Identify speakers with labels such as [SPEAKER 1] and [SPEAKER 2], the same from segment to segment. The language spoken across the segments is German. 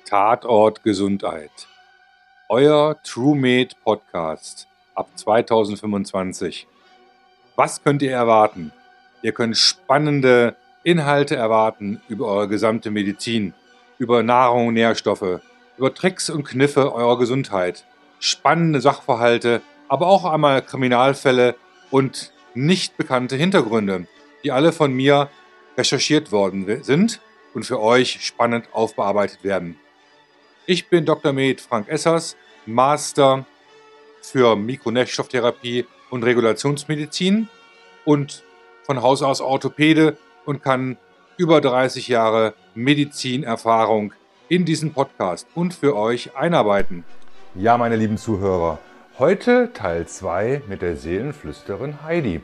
[SPEAKER 1] Tatort Gesundheit. Euer TrueMed Podcast ab 2025. Was könnt ihr erwarten? Ihr könnt spannende Inhalte erwarten über eure gesamte Medizin, über Nahrung und Nährstoffe, über Tricks und Kniffe eurer Gesundheit, spannende Sachverhalte, aber auch einmal Kriminalfälle und nicht bekannte Hintergründe, die alle von mir recherchiert worden sind und für euch spannend aufbearbeitet werden. Ich bin Dr. Med Frank Essers, Master für Mikronährstofftherapie und Regulationsmedizin und von Haus aus Orthopäde und kann über 30 Jahre Medizinerfahrung in diesen Podcast und für euch einarbeiten.
[SPEAKER 2] Ja, meine lieben Zuhörer, heute Teil 2 mit der Seelenflüsterin Heidi.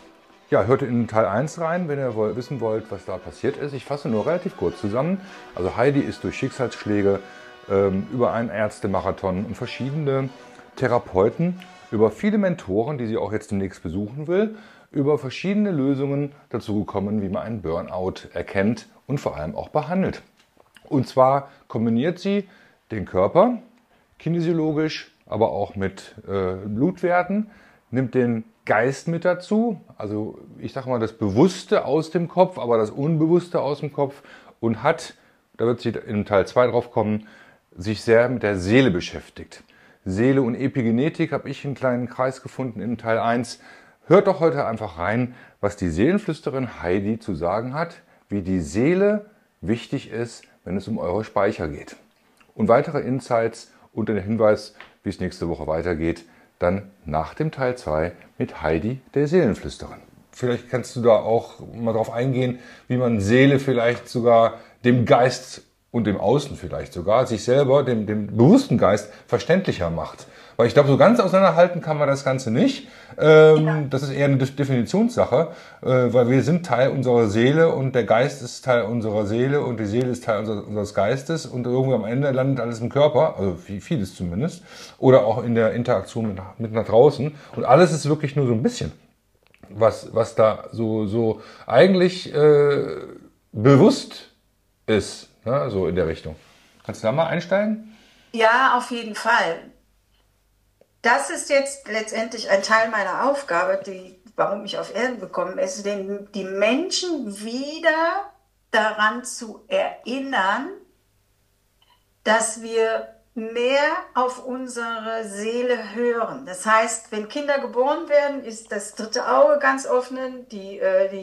[SPEAKER 2] Ja, hört in Teil 1 rein, wenn ihr wissen wollt, was da passiert ist. Ich fasse nur relativ kurz zusammen. Also Heidi ist durch Schicksalsschläge über einen Ärztemarathon und verschiedene Therapeuten, über viele Mentoren, die sie auch jetzt demnächst besuchen will, über verschiedene Lösungen dazu gekommen, wie man einen Burnout erkennt und vor allem auch behandelt. Und zwar kombiniert sie den Körper, kinesiologisch, aber auch mit Blutwerten, nimmt den Geist mit dazu, also ich sage mal das Bewusste aus dem Kopf, aber das Unbewusste aus dem Kopf und hat, da wird sie in Teil 2 drauf kommen, sich sehr mit der Seele beschäftigt. Seele und Epigenetik habe ich einen kleinen Kreis gefunden in Teil 1. Hört doch heute einfach rein, was die Seelenflüsterin Heidi zu sagen hat, wie die Seele wichtig ist, wenn es um eure Speicher geht. Und weitere Insights und den Hinweis, wie es nächste Woche weitergeht, dann nach dem Teil 2 mit Heidi, der Seelenflüsterin. Vielleicht kannst du da auch mal drauf eingehen, wie man Seele vielleicht sogar dem Geist und dem Außen vielleicht sogar, sich selber, dem bewussten Geist verständlicher macht. Weil ich glaube, so ganz auseinanderhalten kann man das Ganze nicht. Das ist eher eine Definitionssache, weil wir sind Teil unserer Seele und der Geist ist Teil unserer Seele und die Seele ist Teil unseres Geistes und irgendwie am Ende landet alles im Körper, also vieles zumindest, oder auch in der Interaktion mit nach draußen. Und alles ist wirklich nur so ein bisschen, was da so eigentlich bewusst ist, ne? So in der Richtung. Kannst du da mal einsteigen?
[SPEAKER 3] Ja, auf jeden Fall. Das ist jetzt letztendlich ein Teil meiner Aufgabe, warum ich auf Erden gekommen bin, die Menschen wieder daran zu erinnern, dass wir mehr auf unsere Seele hören. Das heißt, wenn Kinder geboren werden, ist das dritte Auge ganz offen, wie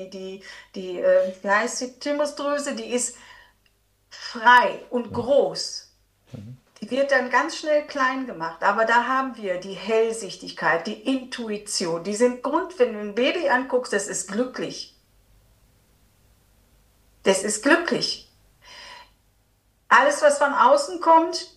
[SPEAKER 3] heißt die Thymusdrüse, die ist frei und groß. Die wird dann ganz schnell klein gemacht, aber da haben wir die Hellsichtigkeit, die Intuition, die sind wenn du ein Baby anguckst, das ist glücklich. Das ist glücklich. Alles, was von außen kommt,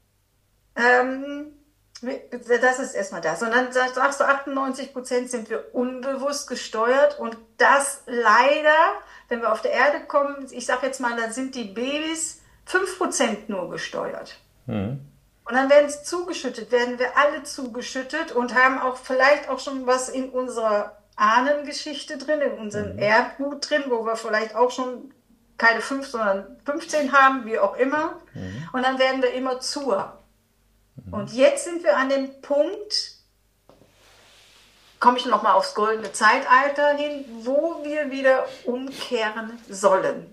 [SPEAKER 3] das ist erstmal das. Und dann sagst du, 98% sind wir unbewusst gesteuert und das leider, wenn wir auf der Erde kommen, ich sage jetzt mal, da sind die Babys 5% nur gesteuert. Und dann werden wir alle zugeschüttet und haben auch vielleicht auch schon was in unserer Ahnengeschichte drin, in unserem Erbgut drin, wo wir vielleicht auch schon keine 5, sondern 15 haben, wie auch immer. Und dann werden wir immer zuer. Und jetzt sind wir an dem Punkt, komme ich nochmal aufs goldene Zeitalter hin, wo wir wieder umkehren sollen.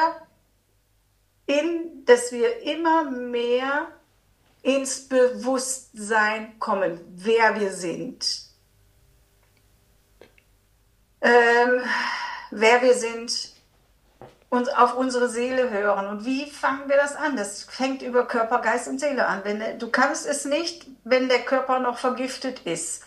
[SPEAKER 3] Dass wir immer mehr ins Bewusstsein kommen, wer wir sind. Und auf unsere Seele hören. Und wie fangen wir das an? Das fängt über Körper, Geist und Seele an. Du kannst es nicht, wenn der Körper noch vergiftet ist.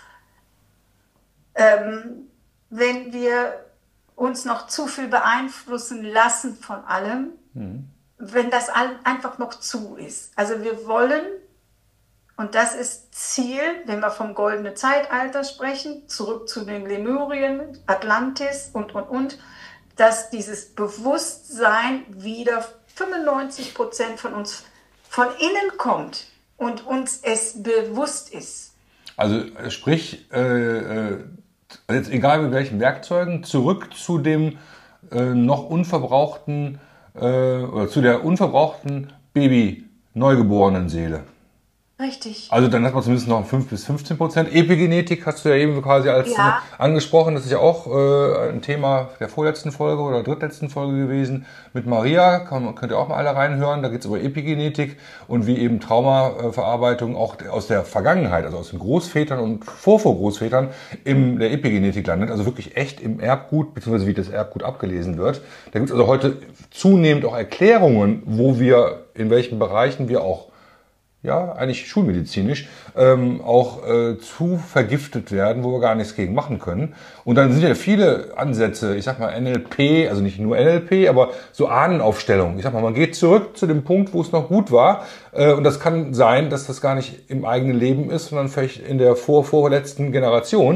[SPEAKER 3] Wenn wir uns noch zu viel beeinflussen lassen von allem, wenn das einfach noch zu ist. Also wir wollen, und das ist Ziel, wenn wir vom goldenen Zeitalter sprechen, zurück zu den Lemurien, Atlantis und, dass dieses Bewusstsein wieder 95% von uns von innen kommt und uns es bewusst ist.
[SPEAKER 2] Also sprich, jetzt egal mit welchen Werkzeugen, zurück zu dem noch unverbrauchten oder zu der unverbrauchten Baby neugeborenen Seele.
[SPEAKER 3] Richtig.
[SPEAKER 2] Also dann hat man zumindest noch 5-15%. Epigenetik hast du ja eben quasi als
[SPEAKER 3] Ja.
[SPEAKER 2] angesprochen. Das ist ja auch ein Thema der vorletzten Folge oder drittletzten Folge gewesen mit Maria. Könnt ihr auch mal alle reinhören. Da geht es über Epigenetik und wie eben Traumaverarbeitung auch aus der Vergangenheit, also aus den Großvätern und Vorvorgroßvätern in der Epigenetik landet. Also wirklich echt im Erbgut, beziehungsweise wie das Erbgut abgelesen wird. Da gibt es also heute zunehmend auch Erklärungen, wo wir, in welchen Bereichen wir auch eigentlich schulmedizinisch, auch zu vergiftet werden, wo wir gar nichts gegen machen können. Und dann sind ja viele Ansätze, ich sag mal NLP, also nicht nur NLP, aber so Ahnenaufstellung. Ich sag mal, man geht zurück zu dem Punkt, wo es noch gut war. Und das kann sein, dass das gar nicht im eigenen Leben ist, sondern vielleicht in der vorletzten Generation,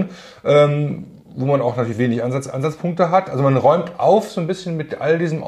[SPEAKER 2] wo man auch natürlich wenig Ansatzpunkte hat. Also man räumt auf so ein bisschen mit all diesem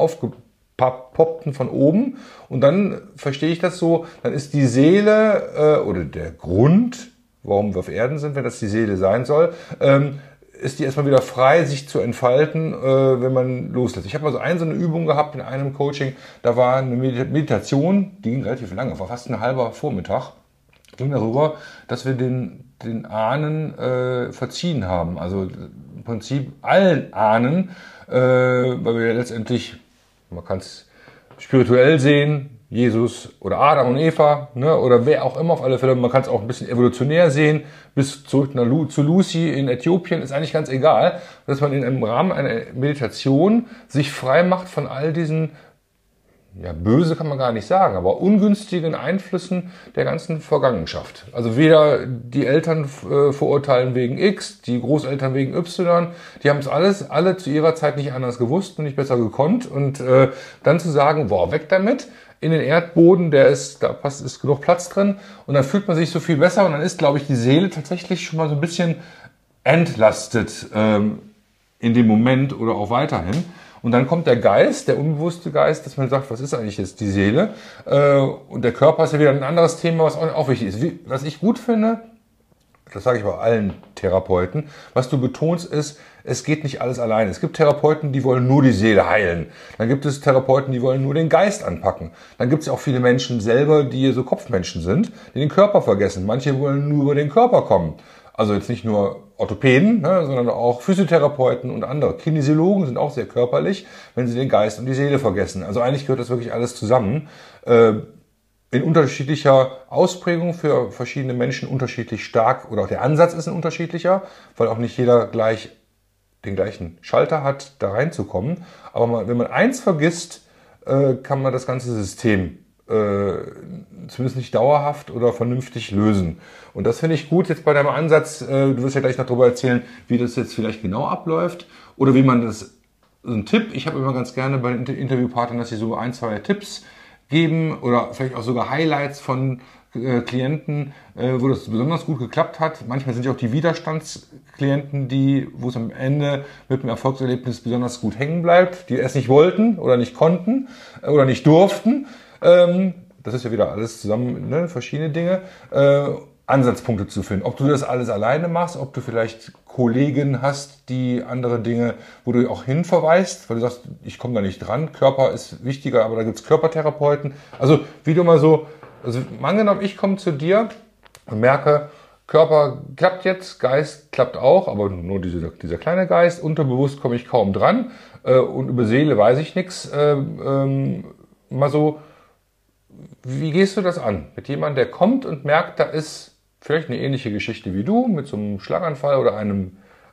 [SPEAKER 2] Poppten von oben und dann verstehe ich das so, dann ist die Seele oder der Grund, warum wir auf Erden sind, wenn das die Seele sein soll, ist die erstmal wieder frei, sich zu entfalten, wenn man loslässt. Ich habe mal so eine Übung gehabt in einem Coaching, da war eine Meditation, die ging relativ lange, war fast ein halber Vormittag, ging darüber, dass wir den Ahnen verziehen haben, also im Prinzip allen Ahnen, weil wir letztendlich, man kann es spirituell sehen, Jesus oder Adam und Eva, ne, oder wer auch immer auf alle Fälle. Man kann es auch ein bisschen evolutionär sehen, bis zurück zu Lucy in Äthiopien, ist eigentlich ganz egal, dass man im Rahmen einer Meditation sich frei macht von all diesen, böse kann man gar nicht sagen, aber ungünstigen Einflüssen der ganzen Vergangenschaft. Also weder die Eltern verurteilen wegen X, die Großeltern wegen Y, die haben es alle zu ihrer Zeit nicht anders gewusst und nicht besser gekonnt. Und dann zu sagen, weg damit, in den Erdboden, da ist genug Platz drin und dann fühlt man sich so viel besser und dann ist, glaube ich, die Seele tatsächlich schon mal so ein bisschen entlastet in dem Moment oder auch weiterhin. Und dann kommt der Geist, der unbewusste Geist, dass man sagt, was ist eigentlich jetzt die Seele? Und der Körper ist ja wieder ein anderes Thema, was auch wichtig ist. Was ich gut finde, das sage ich bei allen Therapeuten, was du betonst ist, es geht nicht alles alleine. Es gibt Therapeuten, die wollen nur die Seele heilen. Dann gibt es Therapeuten, die wollen nur den Geist anpacken. Dann gibt es auch viele Menschen selber, die so Kopfmenschen sind, die den Körper vergessen. Manche wollen nur über den Körper kommen. Also jetzt nicht nur Orthopäden, sondern auch Physiotherapeuten und andere. Kinesiologen sind auch sehr körperlich, wenn sie den Geist und die Seele vergessen. Also eigentlich gehört das wirklich alles zusammen. In unterschiedlicher Ausprägung für verschiedene Menschen unterschiedlich stark oder auch der Ansatz ist ein unterschiedlicher, weil auch nicht jeder gleich den gleichen Schalter hat, da reinzukommen. Aber wenn man eins vergisst, kann man das ganze System zumindest nicht dauerhaft oder vernünftig lösen. Und das finde ich gut jetzt bei deinem Ansatz. Du wirst ja gleich noch darüber erzählen, wie das jetzt vielleicht genau abläuft oder wie man das, so ein Tipp, ich habe immer ganz gerne bei den Interviewpartnern, dass sie so 1-2 Tipps geben oder vielleicht auch sogar Highlights von Klienten, wo das besonders gut geklappt hat. Manchmal sind ja auch die Widerstandsklienten, wo es am Ende mit dem Erfolgserlebnis besonders gut hängen bleibt, die erst nicht wollten oder nicht konnten oder nicht durften. Das ist ja wieder alles zusammen, verschiedene Dinge, Ansatzpunkte zu finden. Ob du das alles alleine machst, ob du vielleicht Kollegen hast, die andere Dinge, wo du auch hinverweist, weil du sagst, ich komme da nicht dran, Körper ist wichtiger, aber da gibt's Körpertherapeuten. Also wie du mal so, also angenommen, ich komme zu dir und merke, Körper klappt jetzt, Geist klappt auch, aber nur dieser kleine Geist, unterbewusst komme ich kaum dran und über Seele weiß ich nichts. Mal so, wie gehst du das an? Mit jemandem, der kommt und merkt, da ist vielleicht eine ähnliche Geschichte wie du, mit so einem Schlaganfall oder einem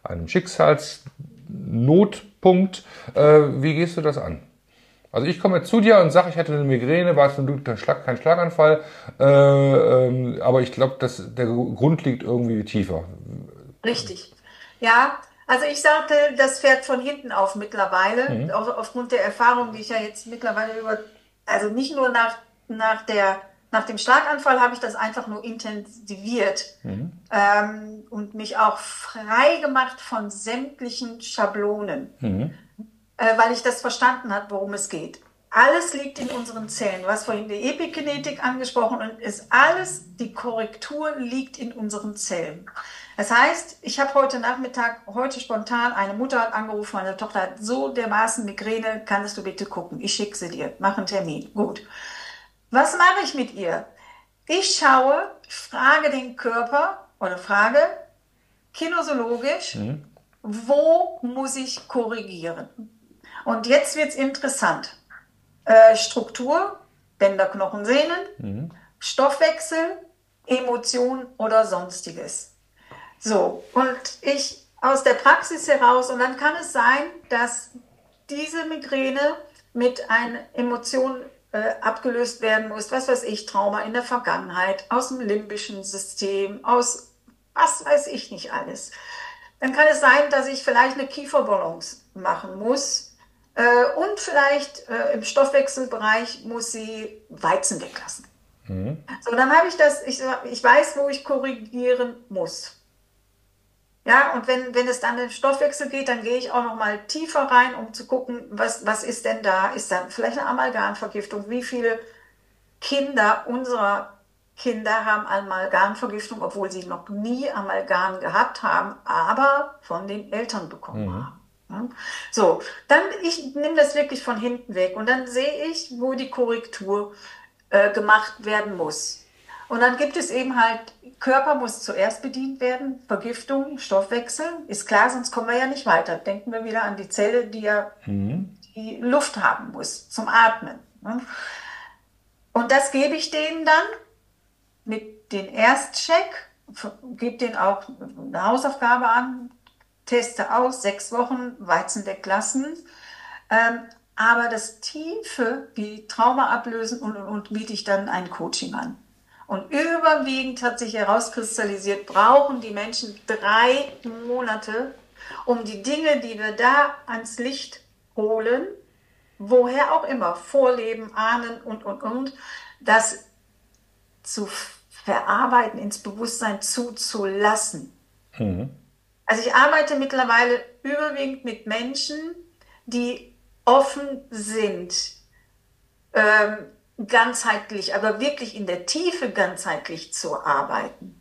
[SPEAKER 2] Schicksalsnotpunkt. Wie gehst du das an? Also ich komme zu dir und sage, ich hatte eine Migräne, war es kein Schlaganfall, aber ich glaube, dass der Grund liegt irgendwie tiefer.
[SPEAKER 3] Richtig. Ja, also ich sagte, das fährt von hinten auf mittlerweile, auch aufgrund der Erfahrung, die ich ja jetzt mittlerweile also nicht nur nach dem Schlaganfall habe ich das einfach nur intensiviert und mich auch frei gemacht von sämtlichen Schablonen, weil ich das verstanden habe, worum es geht. Alles liegt in unseren Zellen. Du hast vorhin die Epigenetik angesprochen und die Korrektur liegt in unseren Zellen. Das heißt, ich habe heute spontan, eine Mutter hat angerufen, meine Tochter hat so dermaßen Migräne, kannst du bitte gucken, ich schicke sie dir, mach einen Termin. Gut. Was mache ich mit ihr? Ich frage den Körper oder frage kinesiologisch, wo muss ich korrigieren? Und jetzt wird es interessant. Struktur, Bänder, Knochen, Sehnen, Stoffwechsel, Emotionen oder Sonstiges. So, und ich aus der Praxis heraus, und dann kann es sein, dass diese Migräne mit einer Emotion abgelöst werden muss, was weiß ich, Trauma in der Vergangenheit, aus dem limbischen System, aus was weiß ich nicht alles. Dann kann es sein, dass ich vielleicht eine Kieferbalance machen muss und vielleicht im Stoffwechselbereich muss sie Weizen weglassen. So, dann habe ich das, ich weiß, wo ich korrigieren muss. Ja, und wenn es dann in den Stoffwechsel geht, dann gehe ich auch noch mal tiefer rein, um zu gucken, was ist denn da? Ist da vielleicht eine Amalgamvergiftung? Wie viele unserer Kinder haben Amalgamvergiftung, obwohl sie noch nie Amalgam gehabt haben, aber von den Eltern bekommen haben. Ja? So, dann ich nehme das wirklich von hinten weg und dann sehe ich, wo die Korrektur gemacht werden muss. Und dann gibt es eben halt, Körper muss zuerst bedient werden, Vergiftung, Stoffwechsel, ist klar, sonst kommen wir ja nicht weiter. Denken wir wieder an die Zelle, die ja die Luft haben muss zum Atmen. Und das gebe ich denen dann mit dem Erstcheck, gebe denen auch eine Hausaufgabe an, teste aus, 6 Wochen Weizen weglassen. Aber das Tiefe, wie Trauma ablösen und biete ich dann ein Coaching an. Und überwiegend hat sich herauskristallisiert, brauchen die Menschen 3 Monate, um die Dinge, die wir da ans Licht holen, woher auch immer, Vorleben, Ahnen und, das zu verarbeiten, ins Bewusstsein zuzulassen. Also ich arbeite mittlerweile überwiegend mit Menschen, die offen sind, ganzheitlich, aber wirklich in der Tiefe ganzheitlich zu arbeiten.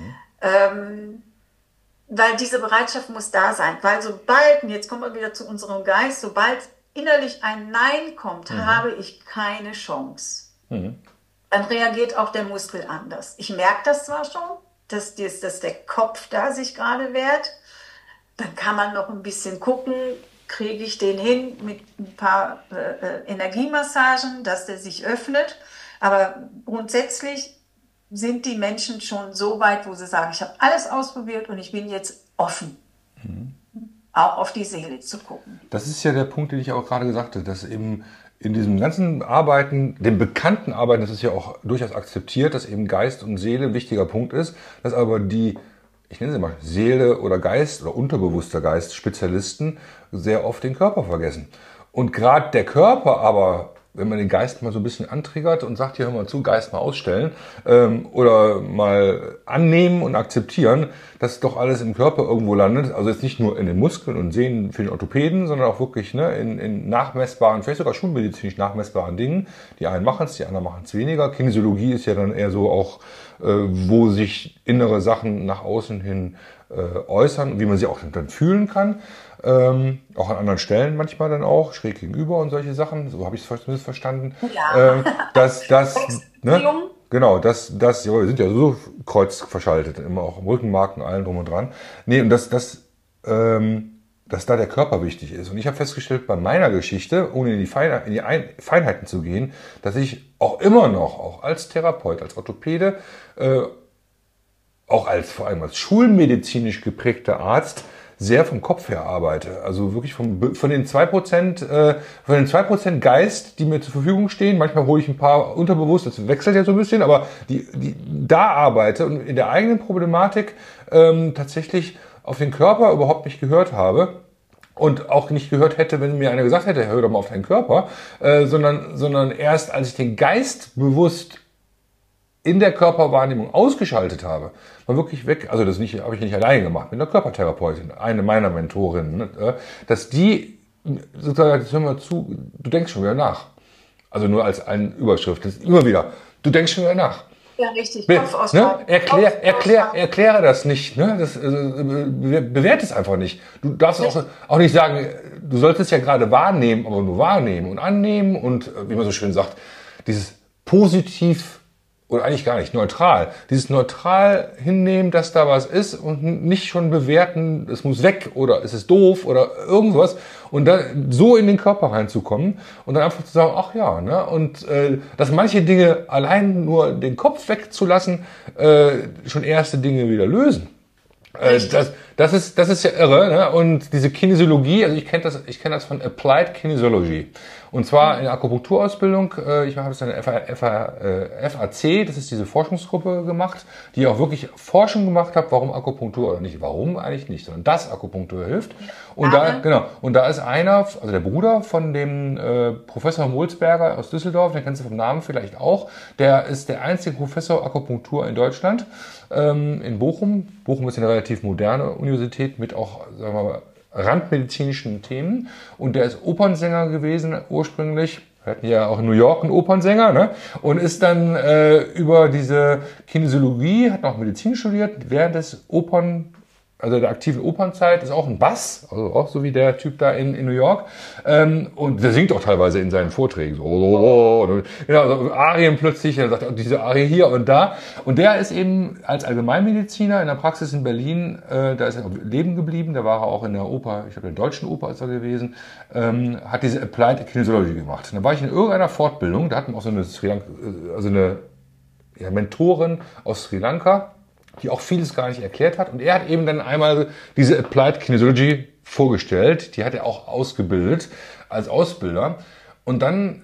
[SPEAKER 3] Weil diese Bereitschaft muss da sein. Weil sobald, und jetzt kommen wir wieder zu unserem Geist, sobald innerlich ein Nein kommt, habe ich keine Chance. Dann reagiert auch der Muskel anders. Ich merke das zwar schon, dass der Kopf da sich gerade wehrt. Dann kann man noch ein bisschen gucken, kriege ich den hin mit ein paar Energiemassagen, dass der sich öffnet. Aber grundsätzlich sind die Menschen schon so weit, wo sie sagen, ich habe alles ausprobiert und ich bin jetzt offen, auch auf die Seele zu gucken.
[SPEAKER 2] Das ist ja der Punkt, den ich auch gerade gesagt habe, dass eben in diesem ganzen Arbeiten, dem bekannten Arbeiten, das ist ja auch durchaus akzeptiert, dass eben Geist und Seele ein wichtiger Punkt ist, dass aber die, ich nenne sie mal Seele oder Geist oder unterbewusster Geist Spezialisten sehr oft den Körper vergessen. Und gerade der Körper aber, wenn man den Geist mal so ein bisschen antriggert und sagt, hier hör mal zu, Geist mal ausstellen oder mal annehmen und akzeptieren, dass doch alles im Körper irgendwo landet. Also jetzt nicht nur in den Muskeln und Sehnen für den Orthopäden, sondern auch wirklich in nachmessbaren, vielleicht sogar schulmedizinisch nachmessbaren Dingen. Die einen machen es, die anderen machen es weniger. Kinesiologie ist ja dann eher so auch, wo sich innere Sachen nach außen hin äußern, wie man sie auch dann fühlen kann. Auch an anderen Stellen manchmal dann auch, schräg gegenüber und solche Sachen, so habe ich es zumindest verstanden.
[SPEAKER 3] Ja.
[SPEAKER 2] Genau, ja, wir sind ja so kreuzverschaltet, immer auch im Rückenmark und allem drum und dran. Nee, und dass da der Körper wichtig ist. Und ich habe festgestellt bei meiner Geschichte, ohne in die Feinheiten zu gehen, dass ich auch immer noch, auch als Therapeut, als Orthopäde, auch vor allem als schulmedizinisch geprägter Arzt, sehr vom Kopf her arbeite. Also wirklich von den 2% Geist, die mir zur Verfügung stehen. Manchmal hole ich ein paar unterbewusst, das wechselt ja so ein bisschen, aber die da arbeite und in der eigenen Problematik tatsächlich auf den Körper überhaupt nicht gehört habe. Und auch nicht gehört hätte, wenn mir einer gesagt hätte, hör doch mal auf deinen Körper, sondern erst als ich den Geist bewusst in der Körperwahrnehmung ausgeschaltet habe, war wirklich weg, also das habe ich nicht alleine gemacht, mit einer Körpertherapeutin, eine meiner Mentorinnen, dass die sozusagen, jetzt hör mal zu, du denkst schon wieder nach. Also nur als eine Überschrift, das ist immer wieder, du denkst schon wieder nach.
[SPEAKER 3] Ja, richtig, Kopf ausschalten.
[SPEAKER 2] Erkläre das nicht, ne? Bewerte es einfach nicht. Du darfst auch nicht sagen, du solltest es ja gerade wahrnehmen, aber nur wahrnehmen und annehmen und, wie man so schön sagt, dieses positiv oder eigentlich gar nicht, neutral. Dieses neutral hinnehmen, dass da was ist und nicht schon bewerten, es muss weg oder es ist doof oder irgendwas und dann so in den Körper reinzukommen und dann einfach zu sagen, ach ja, ne? Und dass manche Dinge allein nur den Kopf wegzulassen, schon erste Dinge wieder lösen. Das ist ja irre, ne? Und diese Kinesiologie, also ich kenne das von Applied Kinesiology. Und zwar in der Akupunkturausbildung, ich habe es in der FAC, das ist diese Forschungsgruppe gemacht, die auch wirklich Forschung gemacht hat, warum Akupunktur, oder nicht warum eigentlich nicht, sondern dass Akupunktur hilft. Und da ist einer, also der Bruder von dem Professor Molsberger aus Düsseldorf, den kennst du vom Namen vielleicht auch, der ist der einzige Professor Akupunktur in Deutschland, in Bochum. Bochum ist eine relativ moderne Universität mit auch, sagen wir mal, randmedizinischen Themen. Und der ist Opernsänger gewesen ursprünglich. Wir hatten ja auch in New York einen Opernsänger, ne? Und ist dann über diese Kinesiologie, hat noch Medizin studiert, während des also der aktiven Opernzeit, ist auch ein Bass, also auch so wie der Typ da in New York. Und der singt auch teilweise in seinen Vorträgen so, genau, so Arien plötzlich, er sagt auch diese Arie hier und da. Und der ist eben als Allgemeinmediziner in der Praxis in Berlin, da ist er leben geblieben, da war er auch in der Oper, ich glaube in der Deutschen Oper ist er gewesen, hat diese Applied Kinesiology gemacht. Und da war ich in irgendeiner Fortbildung, da hatten wir auch so eine Mentorin aus Sri Lanka, die auch vieles gar nicht erklärt hat. Und er hat eben dann einmal diese Applied Kinesiology vorgestellt. Die hat er auch ausgebildet als Ausbilder. Und dann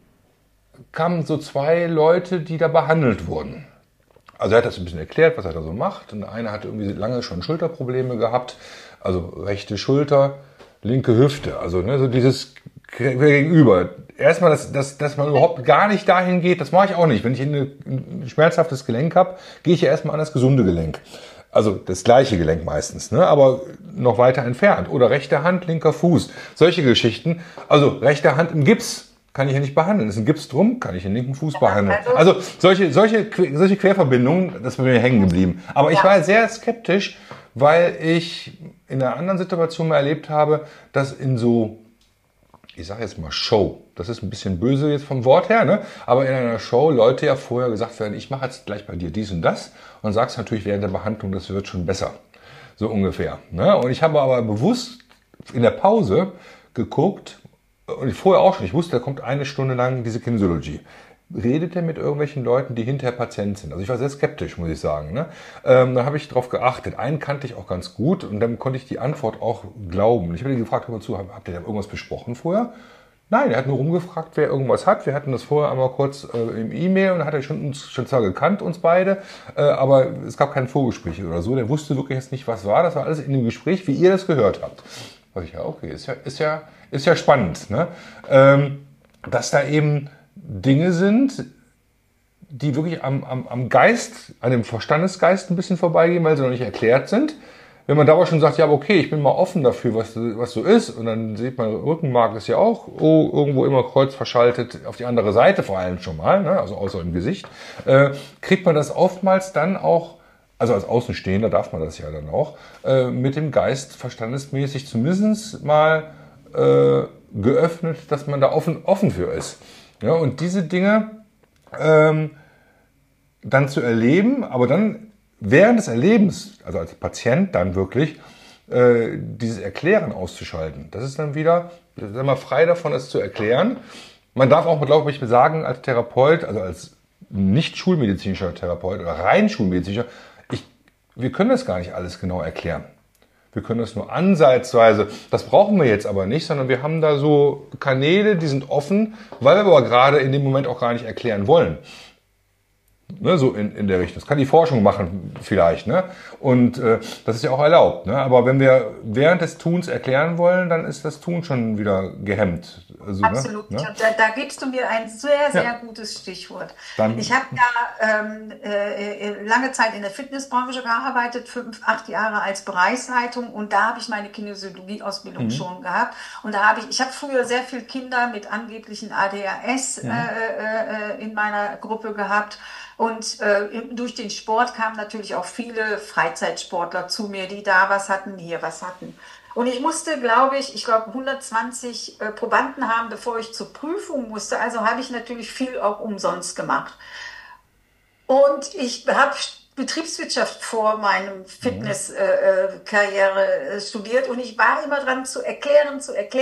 [SPEAKER 2] kamen so zwei Leute, die da behandelt wurden. Also er hat das ein bisschen erklärt, was er da so macht. Und einer hatte irgendwie lange schon Schulterprobleme gehabt. Also rechte Schulter, linke Hüfte. Also so dieses gegenüber. Erstmal, dass man überhaupt gar nicht dahin geht, das mache ich auch nicht. Wenn ich ein schmerzhaftes Gelenk habe, gehe ich ja erstmal an das gesunde Gelenk. Also das gleiche Gelenk meistens, ne? Aber noch weiter entfernt. Oder rechte Hand, linker Fuß. Solche Geschichten. Also rechte Hand im Gips kann ich ja nicht behandeln. Ist ein Gips drum, kann ich den linken Fuß behandeln. Also solche Querverbindungen, das ist mir hängen geblieben. Aber ich war sehr skeptisch, weil ich in einer anderen Situation mal erlebt habe, dass in so, ich sage jetzt mal Show, das ist ein bisschen böse jetzt vom Wort her, ne? Aber in einer Show Leute ja vorher gesagt werden, ich mache jetzt gleich bei dir dies und das und sagst natürlich während der Behandlung, das wird schon besser, so ungefähr. Ne? Und ich habe aber bewusst in der Pause geguckt, und vorher auch schon, ich wusste, da kommt eine Stunde lang diese Kinesiology. Redet er mit irgendwelchen Leuten, die hinterher Patient sind? Also ich war sehr skeptisch, muss ich sagen. Ne? Da habe ich drauf geachtet. Einen kannte ich auch ganz gut und dann konnte ich die Antwort auch glauben. Ich habe ihn gefragt, hör mal zu, habt ihr da irgendwas besprochen vorher? Nein, er hat nur rumgefragt, wer irgendwas hat. Wir hatten das vorher einmal kurz im E-Mail und dann hat er schon zwar gekannt, uns beide, aber es gab kein Vorgespräch oder so. Der wusste wirklich jetzt nicht, was war. Das war alles in dem Gespräch, wie ihr das gehört habt. Also ich, ja, okay, ist ja spannend, ne? Dass da eben Dinge sind, die wirklich am Geist, an dem Verstandesgeist ein bisschen vorbeigehen, weil sie noch nicht erklärt sind. Wenn man da aber schon sagt, ja, okay, ich bin mal offen dafür, was so ist, und dann sieht man, Rückenmark ist ja auch irgendwo immer kreuz verschaltet, auf die andere Seite vor allem schon mal, ne? Also außer im Gesicht, kriegt man das oftmals dann auch, also als Außenstehender darf man das ja dann auch, mit dem Geist verstandesmäßig zumindest mal geöffnet, dass man da offen für ist. Ja, und diese Dinge dann zu erleben, aber dann während des Erlebens, also als Patient dann wirklich, dieses Erklären auszuschalten. Das ist dann wieder, sagen wir, frei davon, es zu erklären. Man darf auch, glaube ich, sagen, als Therapeut, also als nicht schulmedizinischer Therapeut oder rein schulmedizinischer, wir können das gar nicht alles genau erklären. Wir können das nur ansatzweise, das brauchen wir jetzt aber nicht, sondern wir haben da so Kanäle, die sind offen, weil wir aber gerade in dem Moment auch gar nicht erklären wollen. Ne, so in der Richtung. Das kann die Forschung machen vielleicht. Ne? Und das ist ja auch erlaubt. Ne? Aber wenn wir während des Tuns erklären wollen, dann ist das Tun schon wieder gehemmt. Also,
[SPEAKER 3] absolut. Ne? Und da gibst du mir ein sehr, sehr gutes Stichwort. Ich habe ja lange Zeit in der Fitnessbranche gearbeitet, 8 Jahre als Bereichsleitung, und da habe ich meine Kinesiologie-Ausbildung schon gehabt. Und da habe ich habe früher sehr viele Kinder mit angeblichen ADHS in meiner Gruppe gehabt. Und durch den Sport kamen natürlich auch viele Freizeitsportler zu mir, die da was hatten, hier was hatten. Und ich musste, ich glaube 120 Probanden haben, bevor ich zur Prüfung musste. Also habe ich natürlich viel auch umsonst gemacht. Und ich habe Betriebswirtschaft vor meinem Fitnesskarriere studiert und ich war immer dran zu erklären.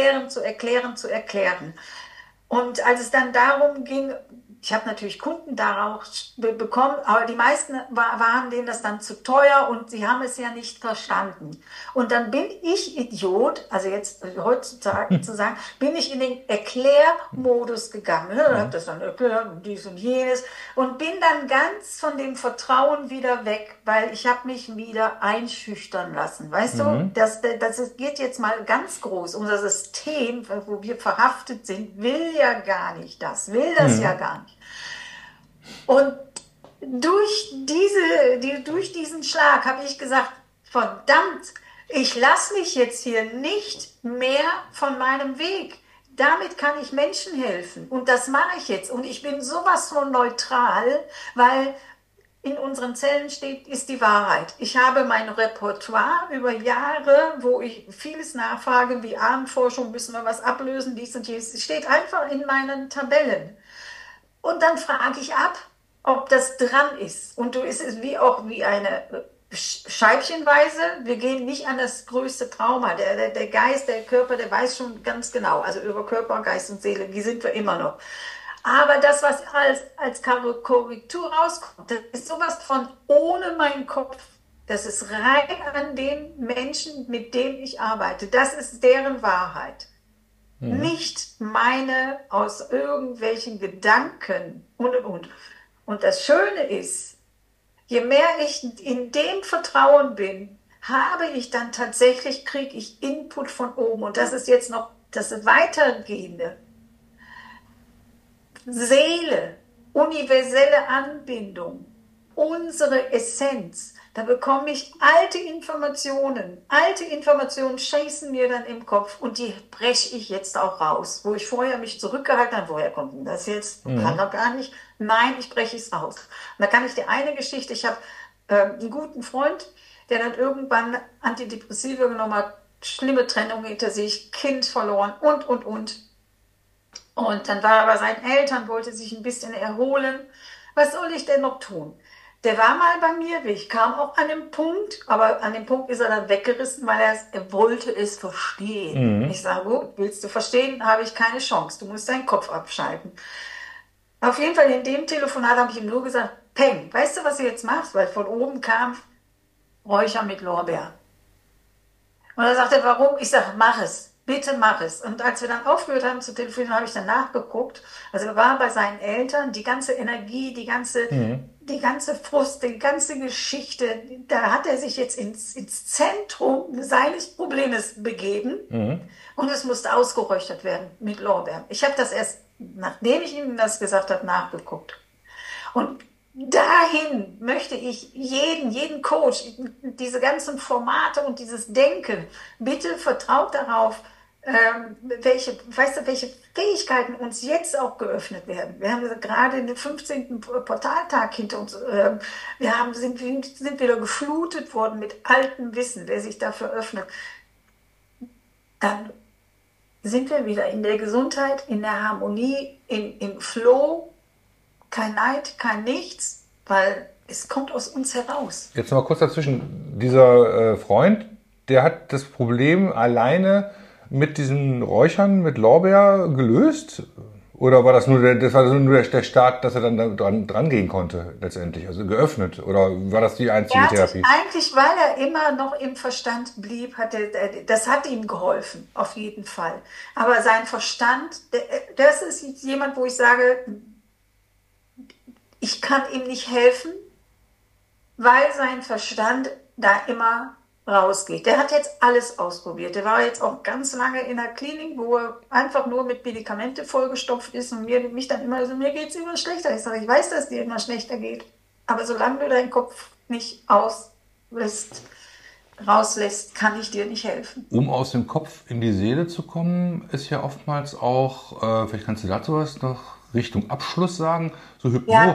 [SPEAKER 3] Und als es dann darum ging, ich habe natürlich Kunden daraus bekommen, aber die meisten waren denen das dann zu teuer und sie haben es ja nicht verstanden. Und dann bin ich Idiot, also jetzt heutzutage zu sagen, bin ich in den Erklärmodus gegangen. Ja, habe das dann erklärt und dies und jenes und bin dann ganz von dem Vertrauen wieder weg, weil ich habe mich wieder einschüchtern lassen. Weißt du, das geht jetzt mal ganz groß. Unser System, wo wir verhaftet sind, will ja gar nicht das, will das ja gar nicht. Und durch diesen Schlag habe ich gesagt, verdammt, ich lasse mich jetzt hier nicht mehr von meinem Weg. Damit kann ich Menschen helfen. Und das mache ich jetzt. Und ich bin sowas von neutral, weil in unseren Zellen ist die Wahrheit. Ich habe mein Repertoire über Jahre, wo ich vieles nachfrage, wie Ahnenforschung, müssen wir was ablösen, dies und jenes. Es steht einfach in meinen Tabellen. Und dann frage ich ab, ob das dran ist. Und es ist wie eine scheibchenweise. Wir gehen nicht an das größte Trauma. Der Geist, der Körper, der weiß schon ganz genau. Also über Körper, Geist und Seele, die sind wir immer noch. Aber das, was als Korrektur rauskommt, das ist sowas von ohne meinen Kopf. Das ist rein an den Menschen, mit denen ich arbeite. Das ist deren Wahrheit. Nicht meine aus irgendwelchen Gedanken und. Und das Schöne ist, je mehr ich in dem Vertrauen bin, kriege ich Input von oben. Und das ist jetzt noch das Weitergehende. Seele, universelle Anbindung, unsere Essenz. Da bekomme ich alte Informationen. Alte Informationen schießen mir dann im Kopf und die breche ich jetzt auch raus. Wo ich vorher mich zurückgehalten habe, woher kommt denn das jetzt? Kann doch gar nicht. Nein, ich breche es raus. Und da kann ich dir eine Geschichte, ich habe einen guten Freund, der dann irgendwann Antidepressiva genommen hat, schlimme Trennung hinter sich, Kind verloren und. Und dann war er bei seinen Eltern, wollte sich ein bisschen erholen. Was soll ich denn noch tun? Der war mal bei mir, ich kam auch an dem Punkt, aber an dem Punkt ist er dann weggerissen, weil er wollte es verstehen. Ich sage, gut, willst du verstehen, habe ich keine Chance, du musst deinen Kopf abschalten. Auf jeden Fall in dem Telefonat habe ich ihm nur gesagt, Peng, weißt du, was du jetzt machst? Weil von oben kam Räucher mit Lorbeer. Und er sagte, warum? Ich sage, mach es. Bitte mach es. Und als wir dann aufgehört haben zu telefonieren, habe ich dann nachgeguckt. Also wir waren bei seinen Eltern, die ganze Energie, die ganze Frust, die ganze Geschichte, da hat er sich jetzt ins Zentrum seines Problems begeben. Und es musste ausgeräuchert werden mit Lorbeeren. Ich habe das erst, nachdem ich ihm das gesagt habe, nachgeguckt. Und dahin möchte ich jeden Coach, diese ganzen Formate und dieses Denken, bitte vertraut darauf, welche Fähigkeiten uns jetzt auch geöffnet werden. Wir haben gerade den 15. Portaltag hinter uns. Sind wieder geflutet worden mit altem Wissen, wer sich dafür öffnet. Dann sind wir wieder in der Gesundheit, in der Harmonie, im Flow. Kein Neid, kein Nichts, weil es kommt aus uns heraus.
[SPEAKER 2] Jetzt noch mal kurz dazwischen. Dieser Freund, der hat das Problem alleine mit diesen Räuchern mit Lorbeer gelöst? Oder war das nur der Start, dass er dann dran gehen konnte letztendlich? Also geöffnet? Oder war das die einzige Therapie?
[SPEAKER 3] Eigentlich, weil er immer noch im Verstand blieb, das hat ihm geholfen, auf jeden Fall. Aber sein Verstand, das ist jemand, wo ich sage, ich kann ihm nicht helfen, weil sein Verstand da immer rausgeht. Der hat jetzt alles ausprobiert. Der war jetzt auch ganz lange in der Klinik, wo er einfach nur mit Medikamente vollgestopft ist und mich dann immer so, mir geht es immer schlechter. Ich sage, ich weiß, dass dir immer schlechter geht, aber solange du deinen Kopf nicht rauslässt, kann ich dir nicht helfen.
[SPEAKER 2] Um aus dem Kopf in die Seele zu kommen, ist ja oftmals auch, vielleicht kannst du dazu was noch Richtung Abschluss sagen, Hypnose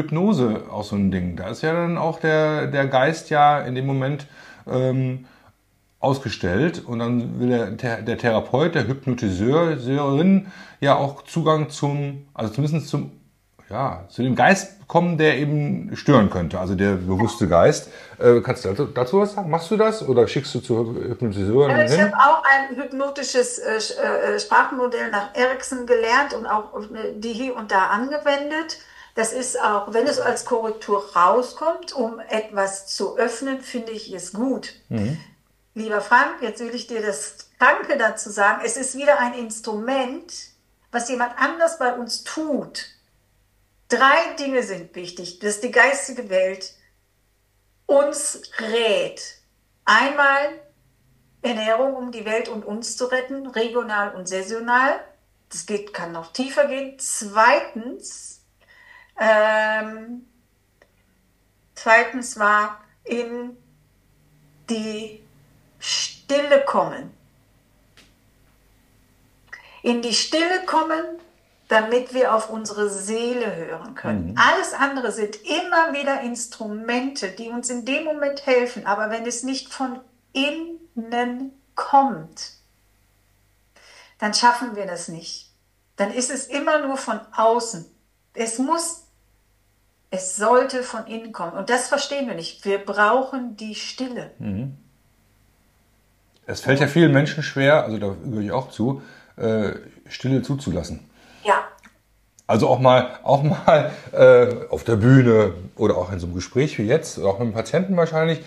[SPEAKER 2] auch so ein Ding. Da ist ja dann auch der Geist ja in dem Moment ausgestellt und dann will der Therapeut, der Hypnotiseurin ja auch Zugang also zumindest zu dem Geist bekommen, der eben stören könnte, also der bewusste Geist. Kannst du dazu was sagen? Machst du das oder schickst du zur Hypnotiseurin hin?
[SPEAKER 3] Ich habe auch ein hypnotisches Sprachmodell nach Erikson gelernt und auch die hier und da angewendet. Das ist auch, wenn es als Korrektur rauskommt, um etwas zu öffnen, finde ich es gut. Lieber Frank, jetzt will ich dir das Kranke dazu sagen. Es ist wieder ein Instrument, was jemand anders bei uns tut. 3 Dinge sind wichtig, dass die geistige Welt uns rät. Einmal Ernährung, um die Welt und uns zu retten, regional und saisonal. Das kann noch tiefer gehen. Zweitens war in die Stille kommen. In die Stille kommen, damit wir auf unsere Seele hören können. Alles andere sind immer wieder Instrumente, die uns in dem Moment helfen. Aber wenn es nicht von innen kommt, dann schaffen wir das nicht. Dann ist es immer nur von außen. Es sollte von innen kommen. Und das verstehen wir nicht. Wir brauchen die Stille.
[SPEAKER 2] Es fällt ja vielen Menschen schwer, also da gehöre ich auch zu, Stille zuzulassen.
[SPEAKER 3] Ja.
[SPEAKER 2] Also auch mal auf der Bühne oder auch in so einem Gespräch wie jetzt, auch mit dem Patienten wahrscheinlich,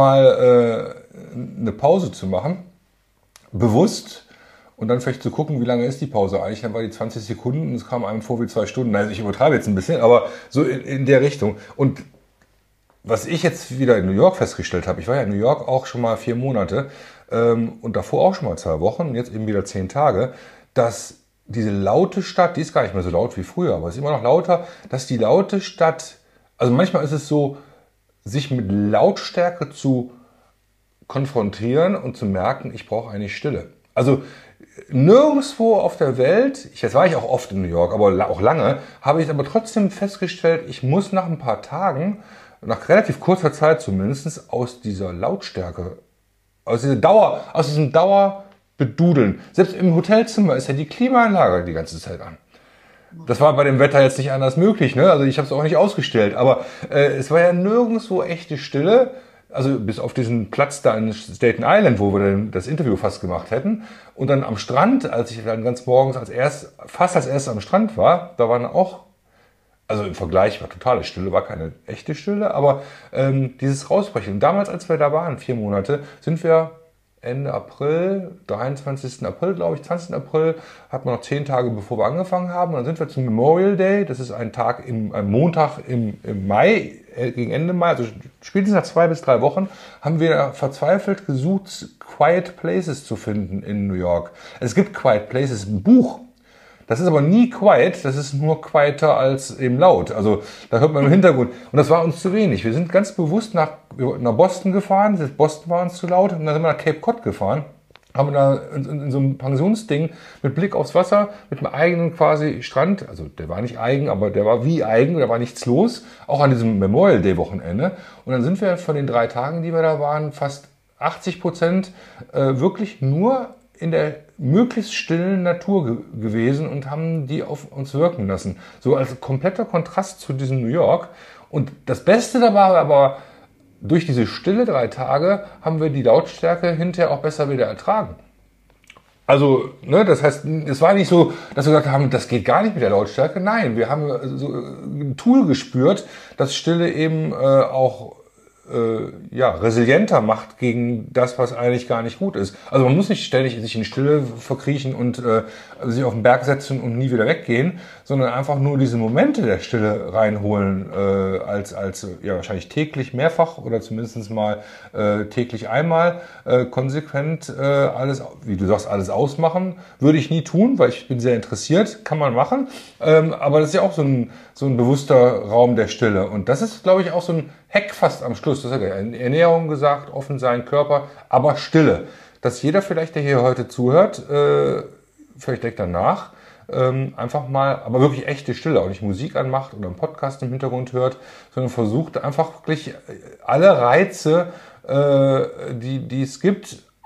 [SPEAKER 2] mal eine Pause zu machen, bewusst, und dann vielleicht zu gucken, wie lange ist die Pause eigentlich. Dann war die 20 Sekunden und es kam einem vor wie 2 Stunden. Also ich übertreibe jetzt ein bisschen, aber so in der Richtung. Und was ich jetzt wieder in New York festgestellt habe, ich war ja in New York auch schon mal 4 Monate und davor auch schon mal 2 Wochen und jetzt eben wieder 10 Tage, dass diese laute Stadt, die ist gar nicht mehr so laut wie früher, aber es ist immer noch lauter, dass die laute Stadt, also manchmal ist es so, sich mit Lautstärke zu konfrontieren und zu merken, ich brauche eigentlich Stille. Also nirgendwo auf der Welt, jetzt war ich auch oft in New York, aber auch lange, habe ich aber trotzdem festgestellt, ich muss nach ein paar Tagen, nach relativ kurzer Zeit zumindest, aus dieser Lautstärke, aus diesem Dauerbedudeln. Selbst im Hotelzimmer ist ja die Klimaanlage die ganze Zeit an. Das war bei dem Wetter jetzt nicht anders möglich, ne? Also ich habe es auch nicht ausgestellt, aber es war ja nirgendwo echte Stille. Also bis auf diesen Platz da in Staten Island, wo wir dann das Interview fast gemacht hätten. Und dann am Strand, als ich dann ganz morgens fast als erstes am Strand war, da waren auch, also im Vergleich war totale Stille, war keine echte Stille, aber dieses Rausbrechen. Und damals, als wir da waren, 4 Monate, sind wir Ende April, 23. April, glaube ich, 20. April, hatten wir noch 10 Tage, bevor wir angefangen haben. Und dann sind wir zum Memorial Day, das ist ein Tag ein Montag im Mai, gegen Ende Mai, also spätestens nach 2 bis 3 Wochen, haben wir verzweifelt gesucht, Quiet Places zu finden in New York. Es gibt Quiet Places, ein Buch. Das ist aber nie quiet, das ist nur quieter als eben laut. Also da hört man im Hintergrund. Und das war uns zu wenig. Wir sind ganz bewusst nach Boston gefahren. Boston war uns zu laut. Und dann sind wir nach Cape Cod gefahren. Haben da in so einem Pensionsding mit Blick aufs Wasser, mit einem eigenen quasi Strand. Also der war nicht eigen, aber der war wie eigen. Da war nichts los. Auch an diesem Memorial Day Wochenende. Und dann sind wir von den 3 Tagen, die wir da waren, fast 80% wirklich nur in der möglichst stillen Natur gewesen und haben die auf uns wirken lassen. So als kompletter Kontrast zu diesem New York. Und das Beste dabei war aber, durch diese Stille 3 Tage haben wir die Lautstärke hinterher auch besser wieder ertragen. Also, ne, das heißt, es war nicht so, dass wir gesagt haben, das geht gar nicht mit der Lautstärke. Nein, wir haben so ein Tool gespürt, das Stille eben auch resilienter macht gegen das, was eigentlich gar nicht gut ist. Also man muss nicht ständig sich in Stille verkriechen und sich auf den Berg setzen und nie wieder weggehen, sondern einfach nur diese Momente der Stille reinholen, als wahrscheinlich täglich mehrfach oder zumindest mal täglich einmal konsequent alles, wie du sagst, alles ausmachen. Würde ich nie tun, weil ich bin sehr interessiert, kann man machen. Aber das ist ja auch so ein bewusster Raum der Stille. Und das ist, glaube ich, auch so ein Hack fast am Schluss. Das hat ja Ernährung gesagt, offen sein, Körper, aber Stille. Dass jeder vielleicht, der hier heute zuhört, vielleicht denkt danach, einfach mal, aber wirklich echte Stille, auch nicht Musik anmacht oder einen Podcast im Hintergrund hört, sondern versucht einfach wirklich alle Reize, die es gibt,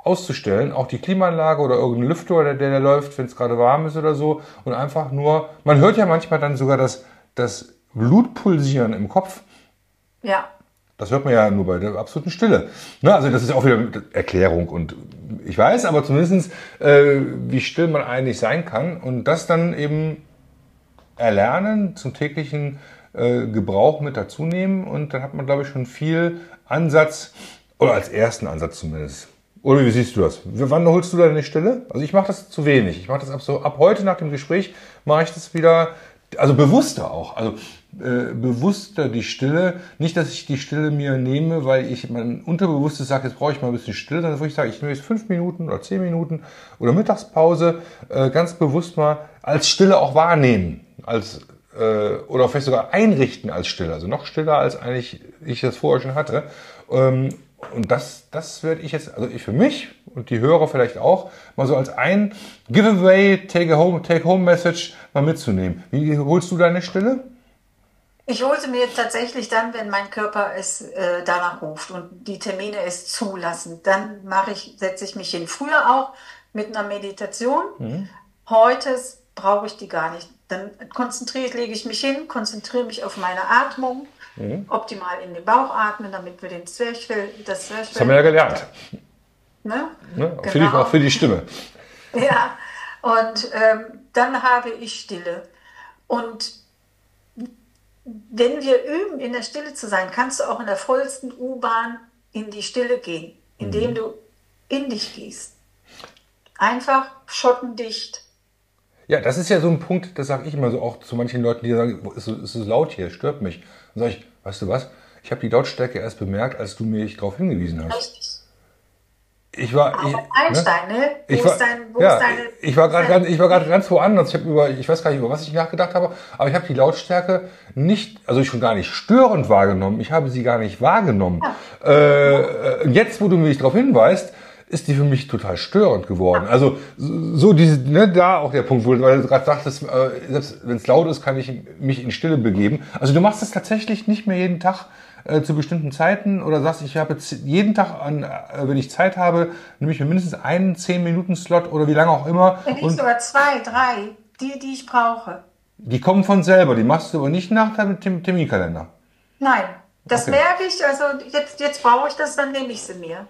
[SPEAKER 2] auszustellen, auch die Klimaanlage oder irgendein Lüfter, der läuft, wenn es gerade warm ist oder so, und einfach nur, man hört ja manchmal dann sogar das Blutpulsieren im Kopf.
[SPEAKER 3] Ja.
[SPEAKER 2] Das hört man ja nur bei der absoluten Stille. Ne? Also das ist auch wieder Erklärung und ich weiß, aber zumindest wie still man eigentlich sein kann und das dann eben erlernen, zum täglichen Gebrauch mit dazu nehmen und dann hat man, glaube ich, schon viel Ansatz, oder als ersten Ansatz zumindest. Oder wie siehst du das? Wann holst du deine Stille? Also ich mache das zu wenig. Ich mache das ab heute nach dem Gespräch, mache ich das wieder, also bewusster auch. Also bewusster die Stille. Nicht, dass ich die Stille mir nehme, weil ich mein Unterbewusstes sage, jetzt brauche ich mal ein bisschen Stille, sondern wo ich sage, ich nehme jetzt 5 Minuten oder 10 Minuten oder Mittagspause ganz bewusst mal als Stille auch wahrnehmen. Oder vielleicht sogar einrichten als Stille. Also noch stiller, als eigentlich ich das vorher schon hatte. Und das werde ich jetzt, also ich für mich und die Hörer vielleicht auch, mal so als ein Giveaway, Take-Home-Message mal mitzunehmen. Wie holst du deine Stille?
[SPEAKER 3] Ich hole sie mir tatsächlich dann, wenn mein Körper es danach ruft und die Termine es zulassen. Dann setze ich mich hin. Früher auch mit einer Meditation. Heute brauche ich die gar nicht. Dann lege ich mich hin, konzentriere mich auf meine Atmung, optimal in den Bauch atmen, damit wir das Zwerchfell...
[SPEAKER 2] Das haben wir ja gelernt.
[SPEAKER 3] Ne?
[SPEAKER 2] Genau. Auch für die Stimme.
[SPEAKER 3] Ja, und dann habe ich Stille. Und wenn wir üben, in der Stille zu sein, kannst du auch in der vollsten U-Bahn in die Stille gehen, indem du in dich gehst. Einfach schottendicht.
[SPEAKER 2] Ja, das ist ja so ein Punkt, das sage ich immer so auch zu manchen Leuten, die sagen, es ist so laut hier, es stört mich. Dann sage ich, weißt du was, ich habe die Lautstärke erst bemerkt, als du mich darauf hingewiesen hast.
[SPEAKER 3] Richtig.
[SPEAKER 2] Ich war
[SPEAKER 3] Einstein, ne? Ich
[SPEAKER 2] war gerade ganz woanders. Ich weiß gar nicht, über was ich nachgedacht habe, aber ich habe die Lautstärke schon gar nicht störend wahrgenommen. Ich habe sie gar nicht wahrgenommen. Ja. Jetzt, wo du mich darauf hinweist, ist die für mich total störend geworden. Also so da auch der Punkt, weil du gerade sagtest, selbst wenn es laut ist, kann ich mich in Stille begeben. Also du machst es tatsächlich nicht mehr jeden Tag zu bestimmten Zeiten oder sagst, ich habe jetzt jeden Tag wenn ich Zeit habe, nehme ich mir mindestens einen 10-Minuten-Slot oder wie lange auch immer.
[SPEAKER 3] Ich sogar 2, 3, die ich brauche.
[SPEAKER 2] Die kommen von selber, die machst du aber nicht nach deinem Terminkalender.
[SPEAKER 3] Nein, das merke ich, also jetzt brauche ich das, dann nehme ich sie mir.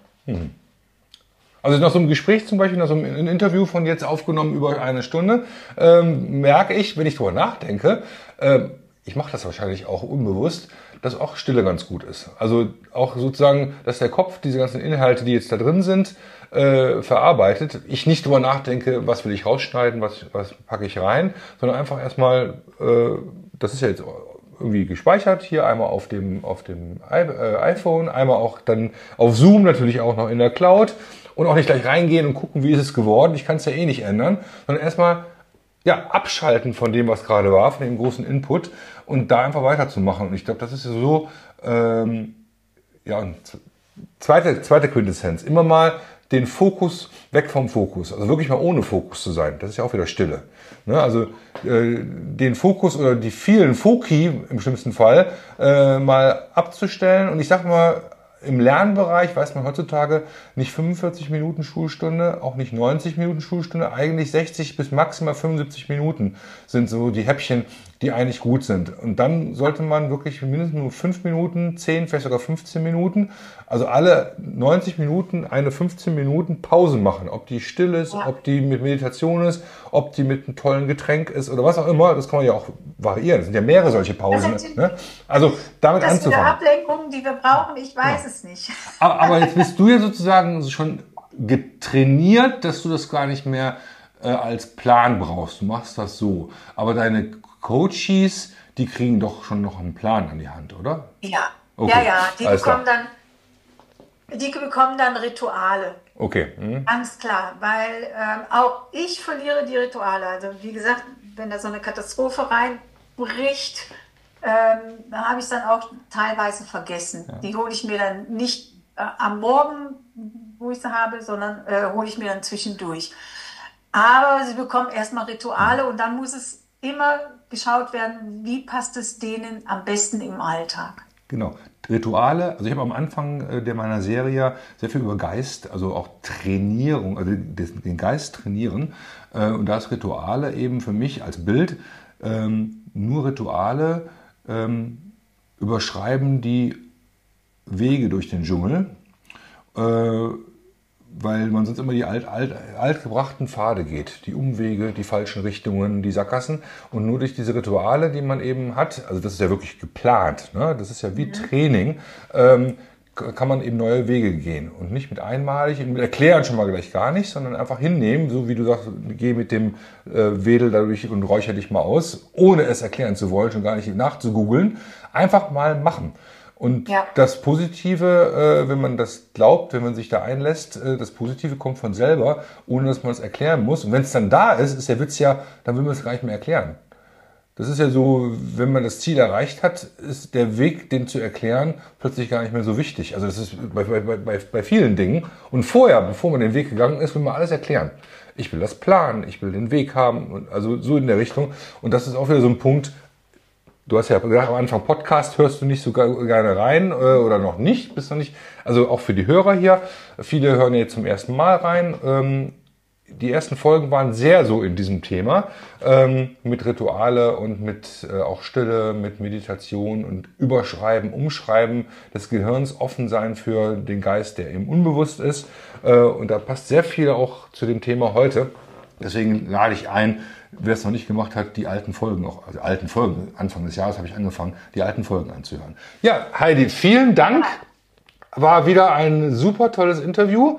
[SPEAKER 2] Also nach so einem Gespräch zum Beispiel, nach so einem Interview von jetzt aufgenommen über 1 Stunde, merke ich, wenn ich drüber nachdenke, ich mache das wahrscheinlich auch unbewusst, dass auch Stille ganz gut ist. Also auch sozusagen, dass der Kopf diese ganzen Inhalte, die jetzt da drin sind, verarbeitet. Ich nicht drüber nachdenke, was will ich rausschneiden, was packe ich rein, sondern einfach erstmal, das ist ja jetzt irgendwie gespeichert, hier einmal auf dem iPhone, einmal auch dann auf Zoom natürlich auch noch in der Cloud und auch nicht gleich reingehen und gucken, wie ist es geworden. Ich kann es ja eh nicht ändern, sondern erstmal abschalten von dem, was gerade war, von dem großen Input und da einfach weiterzumachen. Und ich glaube, das ist ja so, zweite Quintessenz. Immer mal den Fokus weg vom Fokus. Also wirklich mal ohne Fokus zu sein. Das ist ja auch wieder Stille. Ne? Also den Fokus oder die vielen Foki im schlimmsten Fall mal abzustellen. Und ich sag mal, im Lernbereich weiß man heutzutage nicht 45 Minuten Schulstunde, auch nicht 90 Minuten Schulstunde, eigentlich 60 bis maximal 75 Minuten sind so die Häppchen, die eigentlich gut sind. Und dann sollte man wirklich mindestens nur 5 Minuten, 10, vielleicht sogar 15 Minuten, also alle 90 Minuten eine 15 Minuten Pause machen. Ob die still ist, ob die mit Meditation ist, ob die mit einem tollen Getränk ist oder was auch immer, das kann man ja auch variieren. Es sind ja mehrere solche Pausen. Ne? Also damit anzufangen. Das sind
[SPEAKER 3] Ablenkungen, die wir brauchen, ich weiß es nicht.
[SPEAKER 2] Aber jetzt bist du ja sozusagen schon getrainiert, dass du das gar nicht mehr als Plan brauchst. Du machst das so. Aber deine Coaches, die kriegen doch schon noch einen Plan an die Hand, oder?
[SPEAKER 3] Ja,
[SPEAKER 2] okay.
[SPEAKER 3] Die bekommen dann Rituale.
[SPEAKER 2] Okay.
[SPEAKER 3] Ganz klar, weil auch ich verliere die Rituale. Also wie gesagt, wenn da so eine Katastrophe reinbricht, da habe ich es dann auch teilweise vergessen. Ja. Die hole ich mir dann nicht am Morgen, wo ich sie habe, sondern hole ich mir dann zwischendurch. Aber sie bekommen erstmal Rituale und dann muss es immer geschaut werden, wie passt es denen am besten im Alltag.
[SPEAKER 2] Genau. Rituale, also ich habe am Anfang meiner Serie sehr viel über Geist, also auch Trainierung, also den Geist trainieren. Und da ist Rituale eben für mich als Bild nur Rituale überschreiben die Wege durch den Dschungel, weil man sonst immer die altgebrachten Pfade geht, die Umwege, die falschen Richtungen, die Sackgassen. Und nur durch diese Rituale, die man eben hat, also das ist ja wirklich geplant, ne? Das ist ja wie Training, kann man eben neue Wege gehen. Und nicht mit einmalig, mit Erklären schon mal gleich gar nicht, sondern einfach hinnehmen, so wie du sagst, geh mit dem Wedel dadurch und räucher dich mal aus, ohne es erklären zu wollen, schon gar nicht nachzugoogeln. Einfach mal machen. Und das Positive, wenn man das glaubt, wenn man sich da einlässt, das Positive kommt von selber, ohne dass man es erklären muss. Und wenn es dann da ist, ist der Witz ja, dann will man es gar nicht mehr erklären. Das ist ja so, wenn man das Ziel erreicht hat, ist der Weg, den zu erklären, plötzlich gar nicht mehr so wichtig. Also das ist bei vielen Dingen. Und vorher, bevor man den Weg gegangen ist, will man alles erklären. Ich will das planen, ich will den Weg haben, also so in der Richtung. Und das ist auch wieder so ein Punkt. Du hast ja gesagt, am Anfang Podcast hörst du nicht so gerne rein oder noch nicht, bist noch nicht. Also auch für die Hörer hier. Viele hören jetzt zum ersten Mal rein. Die ersten Folgen waren sehr so in diesem Thema, mit Rituale und mit auch Stille, mit Meditation und Überschreiben, Umschreiben des Gehirns, offen sein für den Geist, der eben unbewusst ist. Und da passt sehr viel auch zu dem Thema heute. Deswegen lade ich ein, wer es noch nicht gemacht hat, die alten Folgen auch, also alten Folgen, Anfang des Jahres habe ich angefangen, die alten Folgen anzuhören. Ja, Heidi, vielen Dank. War wieder ein super tolles Interview.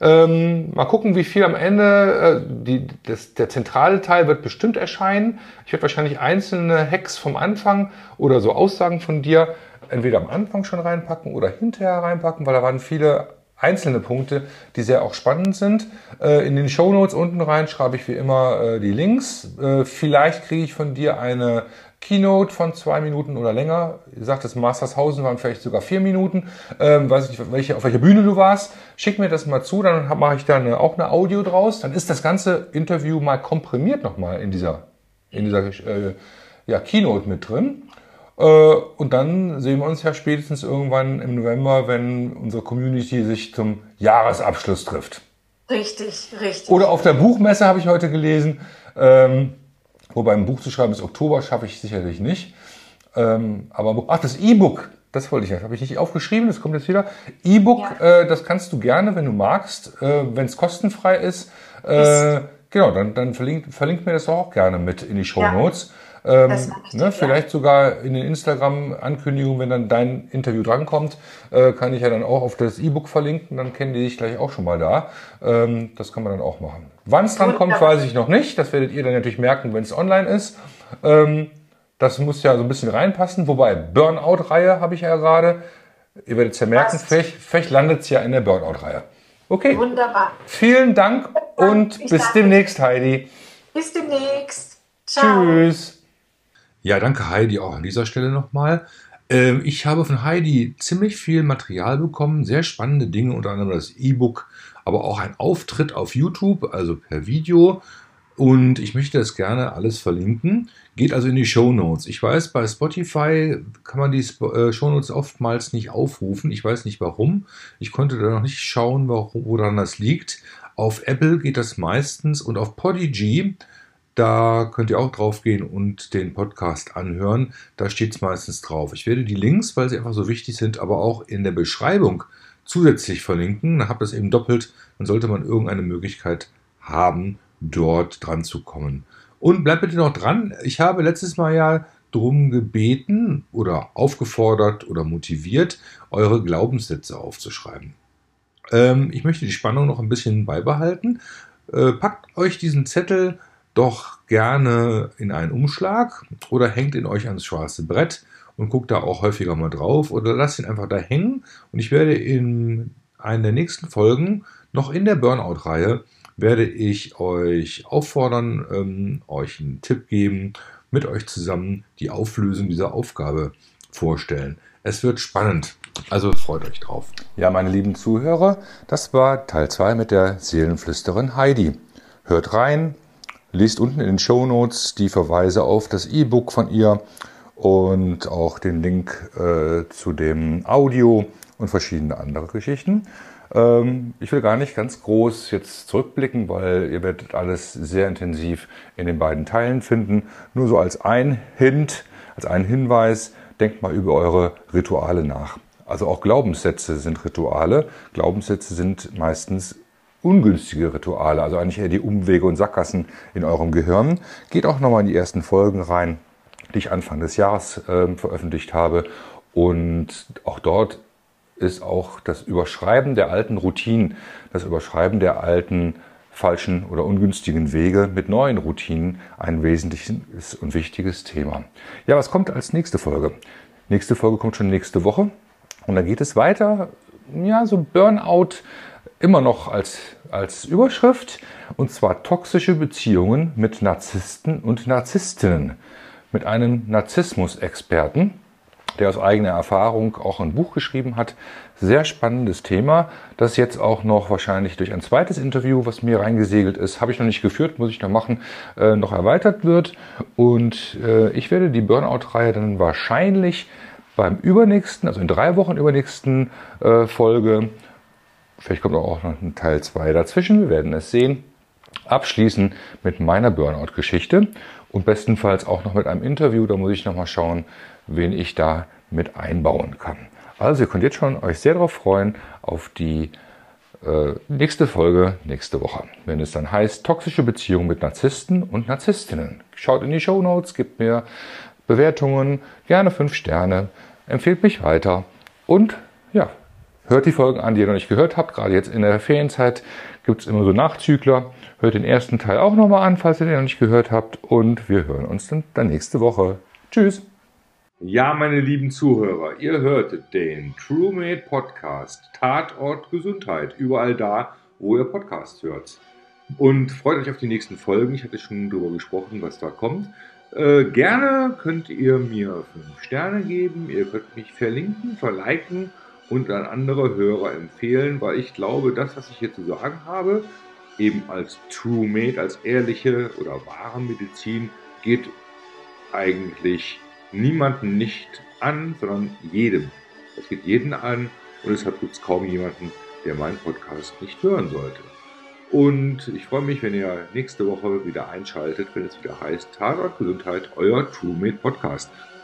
[SPEAKER 2] Mal gucken, wie viel am Ende, der zentrale Teil wird bestimmt erscheinen. Ich werde wahrscheinlich einzelne Hacks vom Anfang oder so Aussagen von dir entweder am Anfang schon reinpacken oder hinterher reinpacken, weil da waren viele einzelne Punkte, die sehr auch spannend sind. In den Shownotes unten rein schreibe ich wie immer die Links. Vielleicht kriege ich von dir eine Keynote von 2 Minuten oder länger. Ihr sagt, das Mastershausen waren vielleicht sogar 4 Minuten. Weiß nicht, auf welcher Bühne du warst. Schick mir das mal zu, dann mache ich da auch eine Audio draus. Dann ist das ganze Interview mal komprimiert nochmal in dieser Keynote mit drin. Und dann sehen wir uns ja spätestens irgendwann im November, wenn unsere Community sich zum Jahresabschluss trifft.
[SPEAKER 3] Richtig, richtig.
[SPEAKER 2] Oder auf der Buchmesse habe ich heute gelesen. Wobei ein Buch zu schreiben bis Oktober schaffe ich sicherlich nicht. Aber das E-Book, das wollte ich ja, habe ich nicht aufgeschrieben, das kommt jetzt wieder. E-Book, das kannst du gerne, wenn du magst, wenn es kostenfrei ist. Genau, dann verlinkt mir das doch auch gerne mit in die Shownotes. Vielleicht sogar in den Instagram-Ankündigungen, wenn dann dein Interview drankommt, kann ich ja dann auch auf das E-Book verlinken, dann kennen die dich gleich auch schon mal da. Das kann man dann auch machen. Wann es dran kommt, weiß ich noch nicht. Das werdet ihr dann natürlich merken, wenn es online ist. Das muss ja so ein bisschen reinpassen. Wobei, Burnout-Reihe habe ich ja gerade. Ihr werdet es ja merken, vielleicht landet es ja in der Burnout-Reihe. Okay.
[SPEAKER 3] Wunderbar.
[SPEAKER 2] Vielen Dank und bis demnächst, Heidi.
[SPEAKER 3] Bis demnächst. Ciao.
[SPEAKER 2] Tschüss.
[SPEAKER 1] Ja, danke Heidi auch an dieser Stelle nochmal. Ich habe von Heidi ziemlich viel Material bekommen, sehr spannende Dinge, unter anderem das E-Book, aber auch ein Auftritt auf YouTube, also per Video. Und ich möchte das gerne alles verlinken. Geht also in die Shownotes. Ich weiß, bei Spotify kann man die Shownotes oftmals nicht aufrufen. Ich weiß nicht warum. Ich konnte da noch nicht schauen, woran das liegt. Auf Apple geht das meistens und auf Podigy, da könnt ihr auch drauf gehen und den Podcast anhören. Da steht es meistens drauf. Ich werde die Links, weil sie einfach so wichtig sind, aber auch in der Beschreibung zusätzlich verlinken. Dann habt ihr es eben doppelt. Dann sollte man irgendeine Möglichkeit haben, dort dran zu kommen. Und bleibt bitte noch dran. Ich habe letztes Mal ja darum gebeten oder aufgefordert oder motiviert, eure Glaubenssätze aufzuschreiben. Ich möchte die Spannung noch ein bisschen beibehalten. Packt euch diesen Zettel doch gerne in einen Umschlag oder hängt ihn euch ans schwarze Brett und guckt da auch häufiger mal drauf oder lasst ihn einfach da hängen. Und ich werde in einer der nächsten Folgen, noch in der Burnout-Reihe, werde ich euch auffordern, euch einen Tipp geben, mit euch zusammen die Auflösung dieser Aufgabe vorstellen. Es wird spannend, also freut euch drauf.
[SPEAKER 2] Ja, meine lieben Zuhörer, das war Teil 2 mit der Seelenflüsterin Heidi. Hört rein. Lest unten in den Shownotes die Verweise auf das E-Book von ihr und auch den Link zu dem Audio und verschiedene andere Geschichten. Ich will gar nicht ganz groß jetzt zurückblicken, weil ihr werdet alles sehr intensiv in den beiden Teilen finden. Nur so als ein Hint, als einen Hinweis, denkt mal über eure Rituale nach. Also auch Glaubenssätze sind Rituale. Glaubenssätze sind meistens ungünstige Rituale, also eigentlich eher die Umwege und Sackgassen in eurem Gehirn. Geht auch nochmal in die ersten Folgen rein, die ich Anfang des Jahres veröffentlicht habe. Und auch dort ist auch das Überschreiben der alten Routinen, das Überschreiben der alten falschen oder ungünstigen Wege mit neuen Routinen ein wesentliches und wichtiges Thema. Ja, was kommt als nächste Folge? Nächste Folge kommt schon nächste Woche und dann geht es weiter, ja, so Burnout immer noch als Überschrift, und zwar toxische Beziehungen mit Narzissten und Narzisstinnen, mit einem Narzissmus-Experten, der aus eigener Erfahrung auch ein Buch geschrieben hat. Sehr spannendes Thema, das jetzt auch noch wahrscheinlich durch ein zweites Interview, was mir reingesegelt ist, habe ich noch nicht geführt, muss ich noch machen, noch erweitert wird. Und ich werde die Burnout-Reihe dann wahrscheinlich beim übernächsten, also in 3 Wochen übernächsten Folge, vielleicht kommt auch noch ein Teil 2 dazwischen, wir werden es sehen, abschließen mit meiner Burnout-Geschichte und bestenfalls auch noch mit einem Interview. Da muss ich noch mal schauen, wen ich da mit einbauen kann. Also ihr könnt jetzt schon euch sehr darauf freuen, auf die nächste Folge nächste Woche, wenn es dann heißt, toxische Beziehungen mit Narzissten und Narzisstinnen. Schaut in die Shownotes, gebt mir Bewertungen, gerne 5 Sterne, empfehlt mich weiter und ja, hört die Folgen an, die ihr noch nicht gehört habt. Gerade jetzt in der Ferienzeit gibt es immer so Nachzügler. Hört den ersten Teil auch nochmal an, falls ihr den noch nicht gehört habt. Und wir hören uns dann nächste Woche. Tschüss.
[SPEAKER 1] Ja, meine lieben Zuhörer, ihr hörtet den TrueMate Podcast, Tatort Gesundheit, überall da, wo ihr Podcasts hört. Und freut euch auf die nächsten Folgen. Ich hatte schon darüber gesprochen, was da kommt. Gerne könnt ihr mir 5 Sterne geben, ihr könnt mich verlinken, verliken und an andere Hörer empfehlen, weil ich glaube, das, was ich hier zu sagen habe, eben als TrueMate, als ehrliche oder wahre Medizin, geht eigentlich niemanden nicht an, sondern jedem. Es geht jeden an und deshalb gibt es kaum jemanden, der meinen Podcast nicht hören sollte. Und ich freue mich, wenn ihr nächste Woche wieder einschaltet, wenn es wieder heißt Tatort Gesundheit, euer TrueMate Podcast.